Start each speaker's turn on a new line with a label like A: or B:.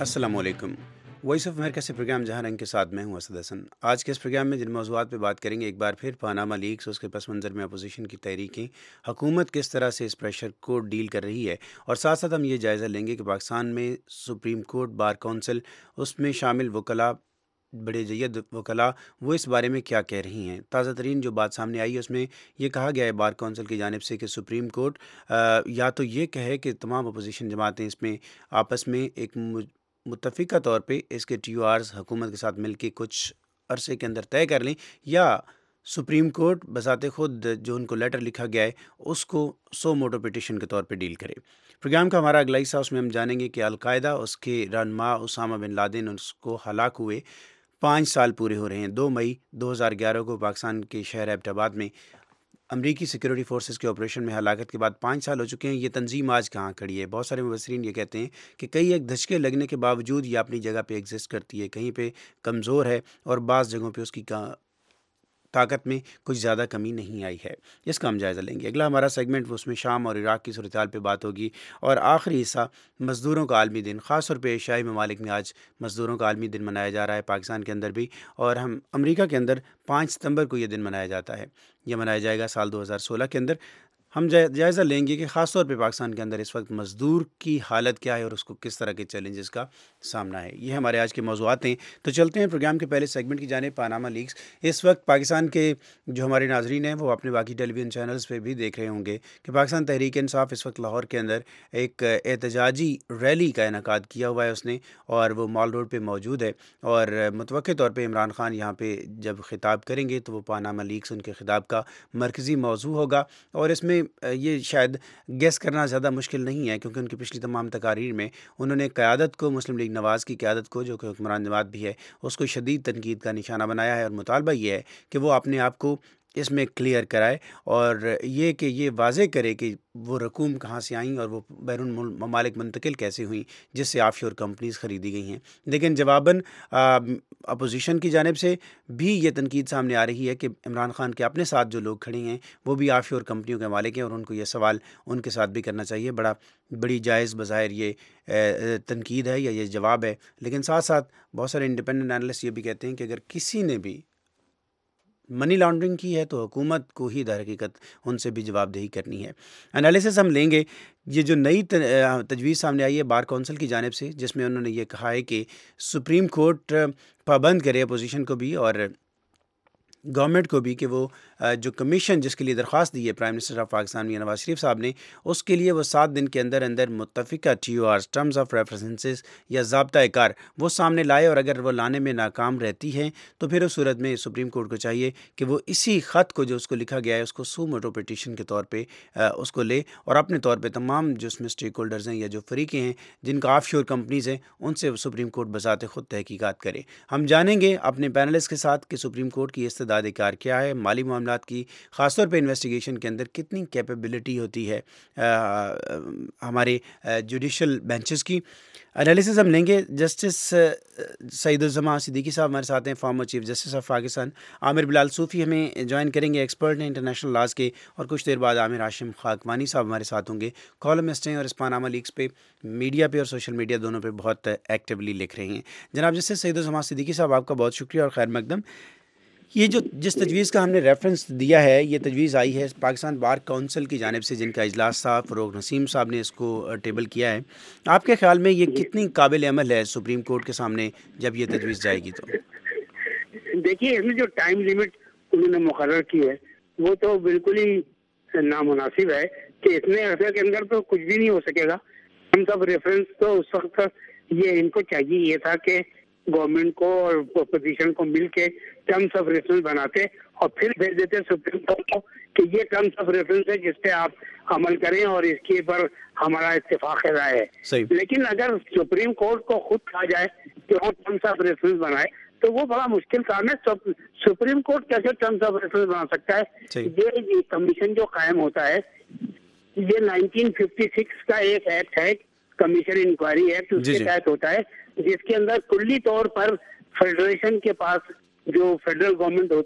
A: السلام علیکم۔ Voice of America سے پروگرام جہاں رنگ کے ساتھ میں ہوں اسد حسن۔ آج کے اس پروگرام میں جن موضوعات پہ بات کریں گے، ایک بار پھر پاناما لیکس، اس کے پس منظر میں اپوزیشن کی تحریکیں، حکومت کس طرح سے اس پریشر کو ڈیل کر رہی ہے، اور ساتھ ساتھ ہم یہ جائزہ لیں گے کہ پاکستان میں سپریم کورٹ، بار کونسل، اس میں شامل وکلاء، بڑے جید وکلاء، وہ اس بارے میں کیا کہہ رہی ہیں۔ تازہ ترین جو بات سامنے آئی ہے اس میں یہ کہا گیا ہے بار کونسل کی جانب سے کہ سپریم کورٹ یا تو یہ کہے کہ تمام اپوزیشن جماعتیں اس میں آپس میں ایک متفقہ طور پہ اس کے ٹی او آرز حکومت کے ساتھ مل کے کچھ عرصے کے اندر طے کر لیں، یا سپریم کورٹ بذات خود جو ان کو لیٹر لکھا گیا ہے اس کو سو موٹو پٹیشن کے طور پہ ڈیل کرے۔ پروگرام کا ہمارا اگلا حصہ، اس میں ہم جانیں گے کہ القاعدہ، اس کے رہنما اسامہ بن لادن، اس کو ہلاک ہوئے 5 سال پورے ہو رہے ہیں۔ 2 مئی 2011 کو پاکستان کے شہر ایبٹ آباد میں امریکی سیکورٹی فورسز کے آپریشن میں ہلاکت کے بعد 5 سال ہو چکے ہیں۔ یہ تنظیم آج کہاں کھڑی ہے؟ بہت سارے مبصرین یہ کہتے ہیں کہ کئی ایک دھچکے لگنے کے باوجود یہ اپنی جگہ پہ ایگزسٹ کرتی ہے، کہیں پہ کمزور ہے اور بعض جگہوں پہ اس کی طاقت میں کچھ زیادہ کمی نہیں آئی ہے۔ اس کا ہم جائزہ لیں گے۔ اگلا ہمارا سیگمنٹ، اس میں شام اور عراق کی صورتحال پہ بات ہوگی، اور آخری حصہ مزدوروں کا عالمی دن، خاص طور پہ ایشیائی ممالک میں آج مزدوروں کا عالمی دن منایا جا رہا ہے، پاکستان کے اندر بھی، اور ہم امریکہ کے اندر 5 ستمبر کو یہ دن منایا جاتا ہے۔ یہ منایا جائے گا سال 2016 کے اندر۔ ہم جائزہ لیں گے کہ خاص طور پہ پاکستان کے اندر اس وقت مزدور کی حالت کیا ہے اور اس کو کس طرح کے چیلنجز کا سامنا ہے۔ یہ ہمارے آج کے موضوعات ہیں۔ تو چلتے ہیں پروگرام کے پہلے سیگمنٹ کی جانب، پاناما لیکس۔ اس وقت پاکستان کے جو ہمارے ناظرین ہیں وہ اپنے باقی ٹیلی ویژن چینلز پہ بھی دیکھ رہے ہوں گے کہ پاکستان تحریک انصاف اس وقت لاہور کے اندر ایک احتجاجی ریلی کا انعقاد کیا ہوا ہے اس نے، اور وہ مال روڈ پہ موجود ہے، اور متوقع طور پہ عمران خان یہاں پہ جب خطاب کریں گے تو وہ پاناما لیکس ان کے خطاب کا مرکزی موضوع ہوگا، اور اس میں یہ شاید گیس کرنا زیادہ مشکل نہیں ہے، کیونکہ ان کی پچھلی تمام تقاریر میں انہوں نے قیادت کو، مسلم لیگ نواز کی قیادت کو جو کہ حکمران جماعت بھی ہے، اس کو شدید تنقید کا نشانہ بنایا ہے، اور مطالبہ یہ ہے کہ وہ اپنے آپ کو اس میں کلیئر کرائے، اور یہ کہ یہ واضح کرے کہ وہ رقوم کہاں سے آئیں اور وہ بیرون ممالک منتقل کیسے ہوئیں جس سے آف شور کمپنیز خریدی گئی ہیں۔ لیکن جواباً اپوزیشن کی جانب سے بھی یہ تنقید سامنے آ رہی ہے کہ عمران خان کے اپنے ساتھ جو لوگ کھڑے ہیں وہ بھی آف شور کمپنیوں کے مالک ہیں، اور ان کو یہ سوال ان کے ساتھ بھی کرنا چاہیے۔ بڑی جائز بظاہر یہ تنقید ہے یا یہ جواب ہے، لیکن ساتھ ساتھ بہت سارے انڈیپینڈنٹ اینالسٹ یہ بھی کہتے ہیں کہ اگر کسی نے بھی منی لانڈرنگ کی ہے تو حکومت کو ہی در حقیقت ان سے بھی جواب دہی کرنی ہے۔ انالیسس ہم لیں گے یہ جو نئی تجویز سامنے آئی ہے بار کونسل کی جانب سے، جس میں انہوں نے یہ کہا ہے کہ سپریم کورٹ پابند کرے اپوزیشن کو بھی اور گورنمنٹ کو بھی کہ وہ جو کمیشن جس کے لیے درخواست دی ہے prime minister of Pakistan Mian Nawaz Sharif صاحب نے، اس کے لیے وہ 7 دن کے اندر اندر متفقہ ٹی او آرز، ٹرمز آف ریفرنسز یا ضابطۂ کار وہ سامنے لائے، اور اگر وہ لانے میں ناکام رہتی ہے تو پھر اس صورت میں سپریم کورٹ کو چاہیے کہ وہ اسی خط کو جو اس کو لکھا گیا ہے اس کو سو موٹو پٹیشن کے طور پہ اس کو لے، اور اپنے طور پہ تمام جو اس میں اسٹیک ہولڈرز ہیں یا جو فریقیں ہیں جن کا آف شور کمپنیز ہیں ان سے سپریم کورٹ بذات خود تحقیقات کرے۔ ہم جانیں گے اپنے پینلسٹ کے ساتھ کہ سپریم کورٹ کی استداد کار کیا ہے، مالی معاملات کی خاص طور پہ انویسٹیگیشن کے اندر کتنی کیپیبلٹی ہوتی ہے ہمارے جوڈیشل بینچز کی۔ انالیسز ہم لیں گے۔ جسٹس سعید الزماں صدیقی صاحب ہمارے ساتھ ہیں، former chief justice of Pakistan. Aamir Bilal Sufi ہمیں جوائن کریں گے، ایکسپرٹ ہیں انٹرنیشنل لاز کے، اور کچھ دیر بعد عامر ہاشم خاکوانی صاحب ہمارے ساتھ ہوں گے، کالمسٹ ہیں اور اس پاناما لیکس پہ میڈیا پہ اور سوشل میڈیا دونوں پہ بہت ایکٹیولی لکھ رہے ہیں۔ جناب جسٹس سعید الزماں صدیقی صاحب، آپ کا بہت شکریہ اور خیر مقدم۔ یہ جس تجویز کا ہم نے ریفرنس دیا ہے، یہ تجویز آئی ہے پاکستان بار کونسل کی جانب سے، جن کا اجلاس تھا، فروغ نسیم صاحب نے اس کو ٹیبل کیا ہے۔ آپ کے خیال میں یہ کتنی قابل عمل ہے سپریم کورٹ کے سامنے جب یہ تجویز جائے گی؟ تو
B: دیکھیے، اس میں جو ٹائم لیمٹ انہوں نے مقرر کی ہے وہ تو بالکل ہی نامناسب ہے کہ اتنے عرصے کے اندر تو کچھ بھی نہیں ہو سکے گا۔ ہم سب ریفرنس تو اس وقت یہ ان کو چاہیے یہ تھا کہ گورنمنٹ کو اور اپوزیشن کو مل کے ٹرمس آف ریفرنس بناتے اور پھر بھیج دیتے سپریم کورٹ کو کہ یہ ٹرمس آف ریفرنس ہے جس پہ آپ عمل کریں اور اس کے پر ہمارا اتفاق رائے ہے۔ لیکن اگر سپریم کورٹ کو خود کہا جائے کہ وہ ٹرمس آف ریفرنس بنائے تو وہ بڑا مشکل کام ہے۔ سپریم کورٹ کیسے ٹرمس آف ریفرنس بنا سکتا ہے؟ یہ کمیشن جو قائم ہوتا ہے یہ 1956 کا ایک ایکٹ ہے، کمیشن انکوائری ایکٹ، اس کے تحت ہوتا ہے، جس کے اندر کلی طور پر فیڈریشن کے پاس جو فیڈرل گورنمنٹ